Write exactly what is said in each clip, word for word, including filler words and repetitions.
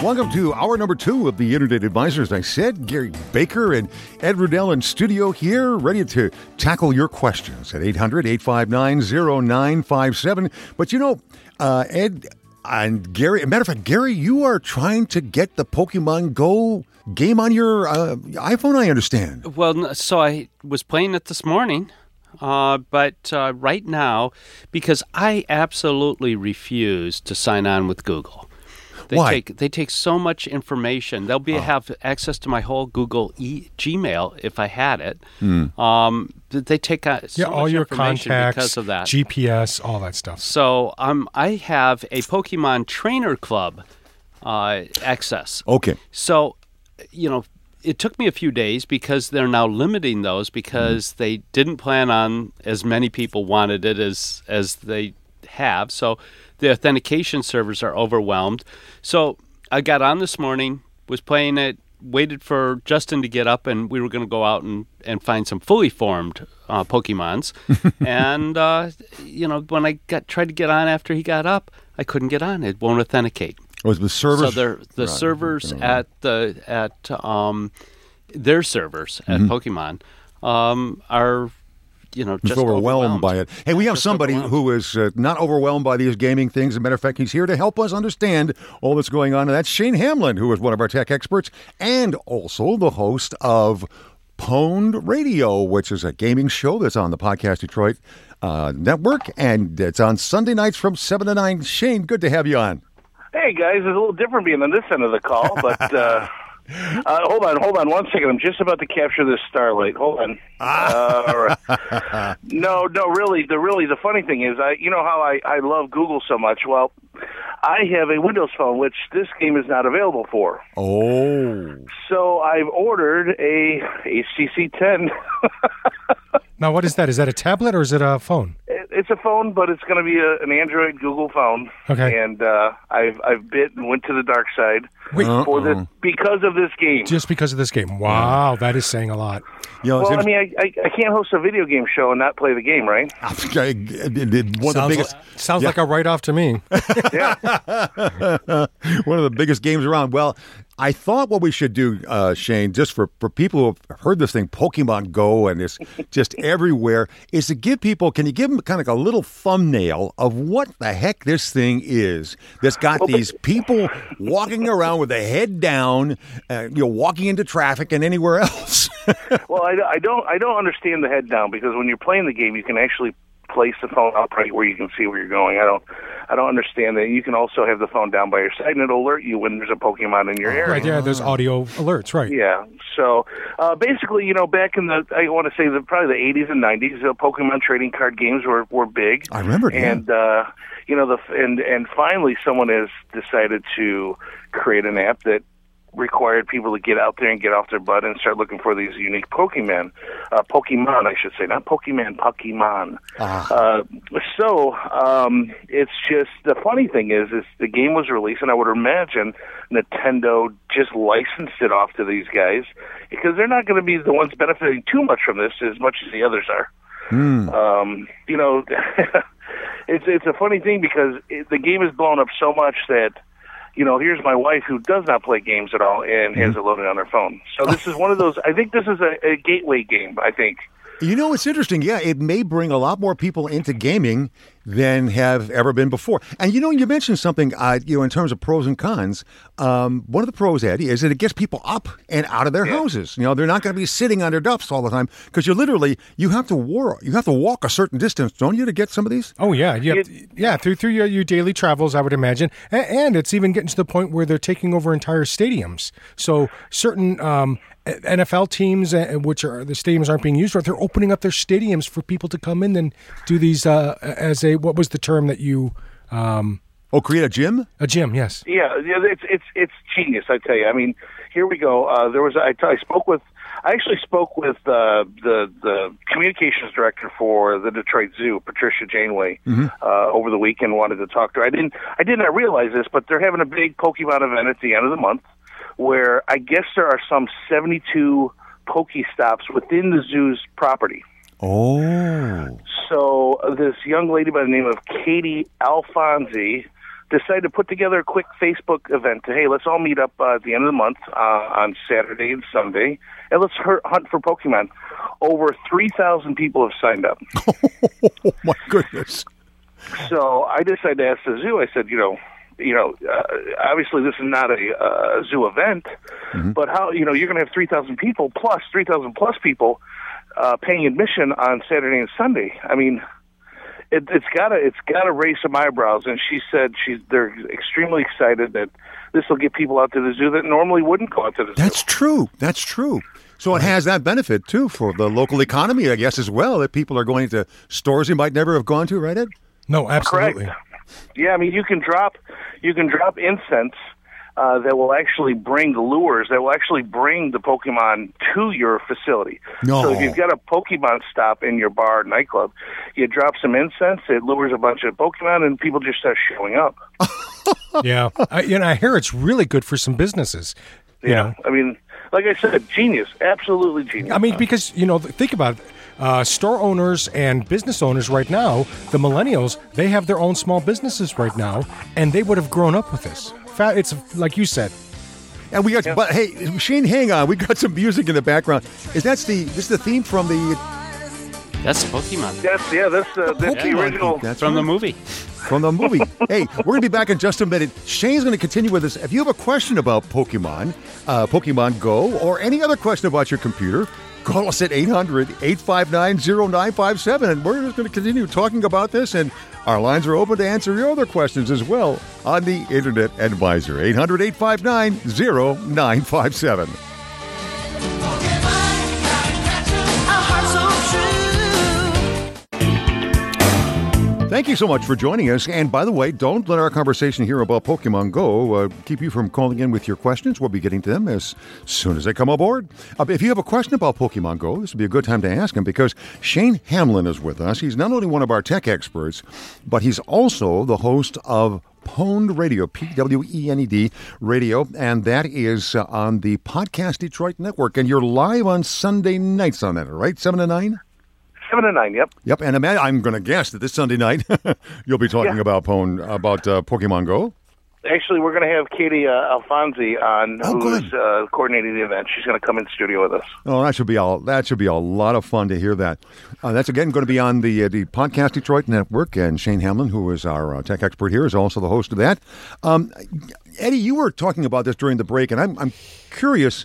Welcome to hour number two of the Internet Advisors. I said Gary Baker and Ed Rudell in studio here, ready to tackle your questions at eight hundred, eight five nine, oh nine five seven. But you know, uh, Ed and Gary, as a matter of fact, Gary, you are trying to get the Pokemon Go game on your uh, iPhone, I understand. Well, so I was playing it this morning. Uh, but uh, right now, because I absolutely refuse to sign on with Google. They Why? Take, they take so much information. They'll be Oh. have access to my whole Google e- Gmail if I had it. Mm. Um, they take uh, so Yeah, much all your information contacts, because of that. G P S, all that stuff. So um, I have a Pokemon Trainer Club uh, access. Okay. So, you know, it took me a few days because they're now limiting those because mm. they didn't plan on as many people wanted it as as they have. So the authentication servers are overwhelmed. So I got on this morning, was playing it, waited for Justin to get up, and we were going to go out and, and find some fully formed uh, Pokemons. and, uh, you know, when I got tried to get on after he got up, I couldn't get on. It won't authenticate. Was the servers? So they're, the right. servers at the at um, their servers at mm-hmm. Pokemon um, are, you know, just overwhelmed, overwhelmed by it. Hey, we have just somebody who is uh, not overwhelmed by these gaming things. As a matter of fact, he's here to help us understand all that's going on. And that's Shane Hamlin, who is one of our tech experts and also the host of Pwned Radio, which is a gaming show that's on the Podcast Detroit uh, network. And it's on Sunday nights from seven to nine. Shane, good to have you on. Hey, guys, it's a little different being on this end of the call, but uh, uh, hold on, hold on one second. I'm just about to capture this Starlight. Hold on. Uh, no, no, really, the really the funny thing is, I, you know how I, I love Google so much. Well, I have a Windows phone, which this game is not available for. Oh. So I've ordered a H T C ten. Now, what is that? Is that a tablet or is it a phone? It's a phone, but it's going to be a, an Android Google phone. Okay. And uh, I've I've bit and went to the dark side Wait. for this because of this game. Just because of this game. Wow, that is saying a lot. You know, well, I mean, I, I I can't host a video game show and not play the game, right? One of the sounds biggest, like, sounds yeah. like a write-off to me. Yeah. One of the biggest games around. Well, I thought what we should do, uh, Shane, just for, for people who have heard this thing, Pokemon Go, and it's just everywhere, is to give people, can you give them kind of like a little thumbnail of what the heck this thing is that's got well, these people walking around with their head down, uh, you know, walking into traffic and anywhere else? Well, I, I don't I don't understand the head down, because when you're playing the game, you can actually place the phone upright where you can see where you're going. I don't I don't understand that. You can also have the phone down by your side, and it'll alert you when there's a Pokemon in your area. Right, yeah, there's audio alerts, right. Yeah. So uh, basically, you know, back in the, I want to say the probably the eighties and nineties, uh, Pokemon trading card games were, were big. I remember that. And, uh, you know, the and, and finally someone has decided to create an app that required people to get out there and get off their butt and start looking for these unique Pokemon. Uh, Pokemon, I should say, not Pokemon, Pokemon. Ah. Uh, so um, it's just, the funny thing is, is the game was released, and I would imagine Nintendo just licensed it off to these guys, because they're not going to be the ones benefiting too much from this as much as the others are. Hmm. Um, you know, it's it's a funny thing, because it, the game is blown up so much that, you know, here's my wife who does not play games at all and has it loaded on her phone. So this is one of those, I think this is a, a gateway game, I think. You know, it's interesting. Yeah, it may bring a lot more people into gaming than have ever been before. And, you know, you mentioned something, uh, you know, in terms of pros and cons. Um, one of the pros, Eddie, is that it gets people up and out of their yeah. houses. You know, they're not going to be sitting on their duffs all the time, because you literally, you have to war, you have to walk a certain distance, don't you, to get some of these? Oh, yeah. You have to, yeah, through through your, your daily travels, I would imagine. And, and it's even getting to the point where they're taking over entire stadiums. So certain um, N F L teams, uh, which are the stadiums aren't being used, or they're opening up their stadiums for people to come in and do these uh, as a, what was the term that you? Um, oh, create a gym? A gym, yes. Yeah, yeah, it's it's it's genius, I tell you. I mean, here we go. Uh, there was I, I spoke with, I actually spoke with uh, the the communications director for the Detroit Zoo, Patricia Janeway, mm-hmm. uh, over the weekend. Wanted to talk to her. I didn't I did not realize this, but they're having a big Pokemon event at the end of the month, where I guess there are some seventy-two Pokestops within the zoo's property. Oh. So uh, this young lady by the name of Katie Alfonsi decided to put together a quick Facebook event to, hey, let's all meet up uh, at the end of the month uh, on Saturday and Sunday, and let's hunt for Pokemon. Over three thousand people have signed up. Oh, my goodness. So I decided to ask the zoo. I said, you know, you know, uh, obviously this is not a uh, zoo event, mm-hmm. but how, you know, you're going to have three thousand people plus three thousand plus people uh, paying admission on Saturday and Sunday. I mean, it, it's gotta, it's gotta raise some eyebrows. And she said she's, they're extremely excited that this will get people out to the zoo that normally wouldn't go out to the zoo. That's true. That's true. So it has that benefit, too, for the local economy, I guess, as well, that people are going to stores you might never have gone to, right, Ed? No, absolutely. Correct. Yeah, I mean, you can drop you can drop incense uh, that will actually bring the lures, that will actually bring the Pokemon to your facility. No. So if you've got a Pokemon stop in your bar or nightclub, you drop some incense, it lures a bunch of Pokemon, and people just start showing up. Yeah, I, you know, I hear it's really good for some businesses. You yeah, know. I mean, like I said, genius, absolutely genius. I mean, because, you know, think about it. Uh, store owners and business owners right now, the millennials, they have their own small businesses right now, and they would have grown up with this. Fa- It's like you said. And we got, Yeah. but hey, Shane, hang on. We got some music in the background. Is that's the this is the theme from the That's Pokemon. That's, yeah, that's, uh, that's the Pokemon original. theme. That's From the right. movie. From the movie. Hey, we're going to be back in just a minute. Shane's going to continue with us. If you have a question about Pokemon, uh, Pokemon Go, or any other question about your computer, call us at eight hundred, eight five nine, oh nine five seven, and we're just going to continue talking about this, and our lines are open to answer your other questions as well on the Internet Advisor. eight hundred, eight five nine, oh nine five seven. Thank you so much for joining us. And by the way, don't let our conversation here about Pokemon Go uh, keep you from calling in with your questions. We'll be getting to them as soon as they come aboard. Uh, if you have a question about Pokemon Go, this would be a good time to ask him because Shane Hamlin is with us. He's not only one of our tech experts, but he's also the host of Pwned Radio, P W E N E D Radio, and that is uh, on the Podcast Detroit Network. And you're live on Sunday nights on that, right? seven to nine? Seven to nine, yep. Yep, and I'm, I'm going to guess that this Sunday night you'll be talking Yeah. about Pwn, about uh, Pokemon Go. Actually, we're going to have Katie uh, Alfonsi on, Oh, who's good. uh, coordinating the event. She's going to come in studio with us. Oh, that should be all. That should be a lot of fun to hear that. Uh, that's again going to be on the uh, the Podcast Detroit Network, and Shane Hamlin, who is our uh, tech expert here, is also the host of that. Um, Eddie, you were talking about this during the break, and I'm I'm curious.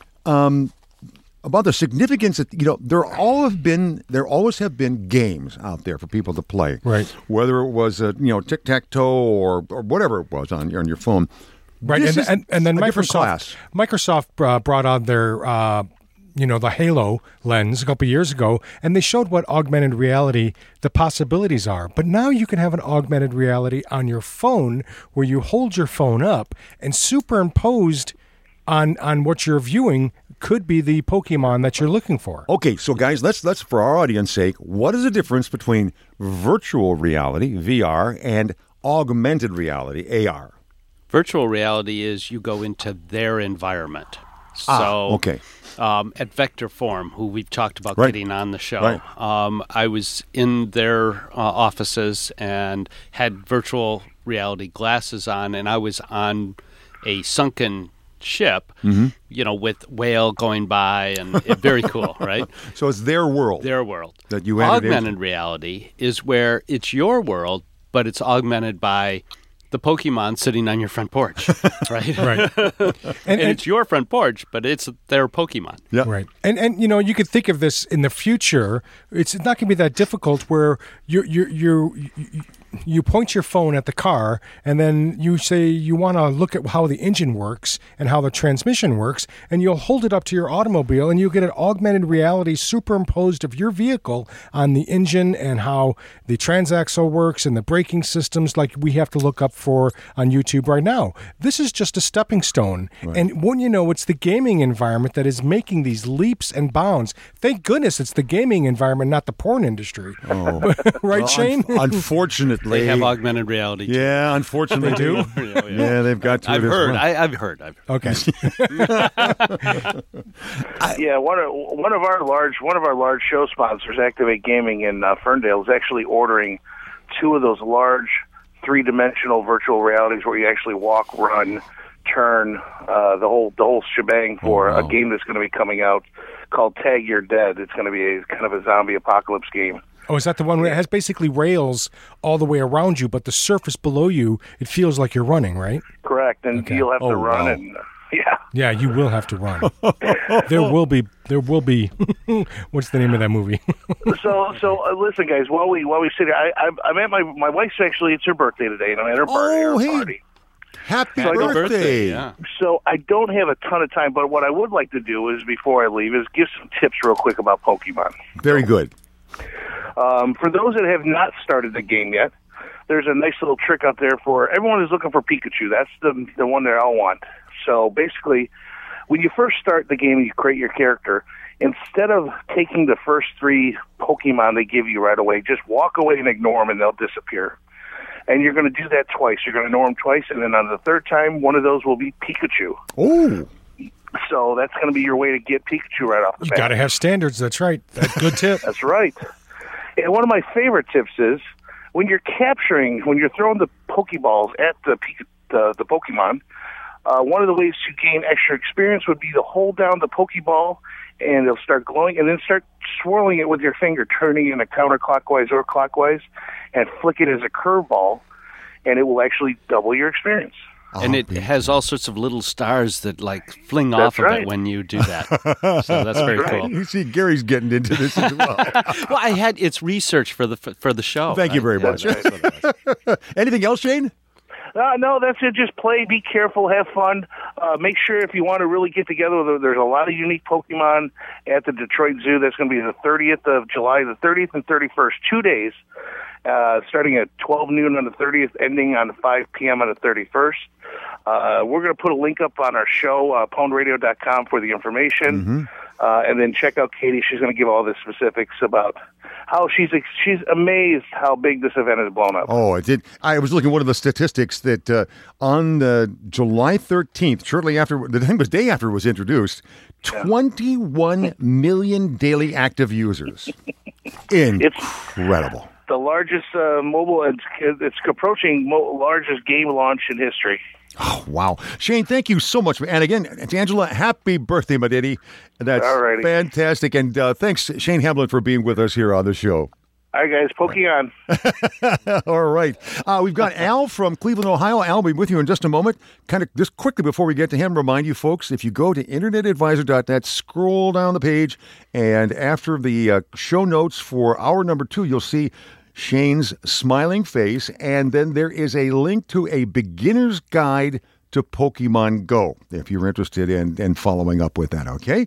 Um, About the significance that, you know, there all have been, there always have been games out there for people to play. Right. Whether it was, uh, you know, tic-tac-toe or, or whatever it was on your, on your phone. Right, This and, is and, and then a different Microsoft class. Microsoft uh, brought on their, uh, you know, the Halo lens a couple years ago, and they showed what augmented reality, the possibilities are. But now you can have an augmented reality on your phone where you hold your phone up and superimposed on on what you're viewing could be the Pokemon that you're looking for. Okay, so guys, let's let's for our audience sake, what is the difference between virtual reality, V R, and augmented reality, A R? Virtual reality is you go into their environment. So, Ah, okay. um, at Vector Form, who we've talked about Right. getting on the show, Right. um, I was in their uh, offices and had virtual reality glasses on, and I was on a sunken ship, Mm-hmm. you know, with whale going by, and it, very cool, right? So it's their world. Their world. That you entered Augmented into. reality is where it's your world, but it's augmented by the Pokemon sitting on your front porch, right? Right. And, And, and it's your front porch, but it's their Pokemon. Yeah. Right. And and you know, you could think of this in the future. It's not going to be that difficult where you you you you you point your phone at the car and then you say you want to look at how the engine works and how the transmission works, and you'll hold it up to your automobile and you'll get an augmented reality superimposed of your vehicle on the engine and how the transaxle works and the braking systems like we have to look up for on YouTube right now. This is just a stepping stone. And wouldn't you know, it's the gaming environment that is making these leaps and bounds. Thank goodness it's the gaming environment, not the porn industry. Oh. right, Well, Shane? un- unfortunately. They have augmented reality. too. Yeah, unfortunately. They do? Yeah, yeah. Yeah, they've got to I've it as heard. well. I, I've heard. I've heard. Okay. Yeah, one of one of our large one of our large show sponsors, Activate Gaming in uh, Ferndale, is actually ordering two of those large three-dimensional virtual realities where you actually walk, run, turn, uh, the whole the whole shebang for Oh, wow. a game that's going to be coming out called Tag You're Dead. It's going to be a kind of a zombie apocalypse game. Oh, is that the one where it has basically rails all the way around you, but the surface below you, it feels like you're running, right? Correct, and Okay. you'll have Oh, to run wow. and uh, yeah. Yeah, you will have to run. there will be, there will be, what's the name of that movie? So so uh, listen, guys, while we while we sit here, I I'm, I'm at my my wife's actually it's her birthday today, and I'm at her party. Oh, her hey. party. Happy Happy birthday. birthday, yeah. So I don't have a ton of time, but what I would like to do is before I leave is give some tips real quick about Pokemon. Very good. Um, for those that have not started the game yet, there's a nice little trick out there for everyone who's looking for Pikachu. That's the the one that I want. So basically, when you first start the game and you create your character, instead of taking the first three Pokemon they give you right away, just walk away and ignore them and they'll disappear. And you're going to do that twice. You're going to ignore them twice, and then on the third time, one of those will be Pikachu. Oh, So that's going to be your way to get Pikachu right off the You bat. got to have standards. That's right. That's a good tip. That's right. And one of my favorite tips is when you're capturing, when you're throwing the Pokeballs at the Pika- the, the Pokemon, uh, one of the ways to gain extra experience would be to hold down the Pokeball and it'll start glowing, and then start swirling it with your finger, turning it in a counterclockwise or clockwise, and flick it as a curveball, and it will actually double your experience. And it has all sorts of little stars that like fling off of right. it when you do that. So that's very cool. You see, Gary's getting into this as well. Well, I had it's research for the for the show. Thank you right? very Yeah, much. that's what it was. Anything else, Shane? Uh, no, that's it. Just play, be careful, have fun. Uh, make sure if you want to really get together, there- there's a lot of unique Pokemon at the Detroit Zoo. That's going to be the thirtieth of July, the thirtieth and thirty-first, two days, uh, starting at twelve noon on the thirtieth, ending on five p.m. on the thirty-first. Uh, we're going to put a link up on our show, uh, pwned radio dot com, for the information. Mm-hmm. Uh, and then check out Katie. She's going to give all the specifics about how she's she's amazed how big this event has blown up. Oh, it did. I was looking at one of the statistics that uh, on uh, July thirteenth, shortly after, the thing was day after it was introduced, twenty-one million daily active users. Incredible. The largest uh, mobile, it's, it's approaching mo- largest game launch in history. Oh, wow. Shane, thank you so much. And again, it's Angela, happy birthday, my ditty. That's Alrighty. fantastic. And uh, thanks, Shane Hamlin, for being with us here on the show. All right, guys, poking on. All right. Uh, we've got Al from Cleveland, Ohio. Al will be with you in just a moment. Kind of just quickly before we get to him, remind you folks, if you go to internet advisor dot net, scroll down the page, and after the uh, show notes for hour number two, you'll see Shane's smiling face, and then there is a link to a beginner's guide to Pokemon Go, if you're interested in, in following up with that, okay?